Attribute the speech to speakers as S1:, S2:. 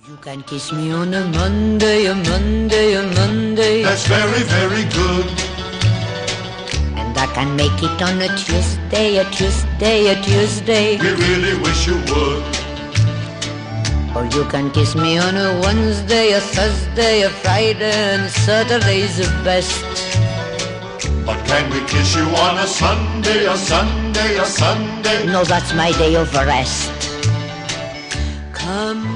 S1: You can kiss me on a Monday, a Monday, a Monday.
S2: That's very, very good.
S1: And I can make it on a Tuesday, a Tuesday, a Tuesday.
S2: We really wish you would.
S1: Or you can kiss me on a Wednesday, a Thursday, a Friday, and Saturday's the best.
S2: But can we kiss you on a Sunday, a Sunday, a Sunday?
S1: No, that's my day of rest. Come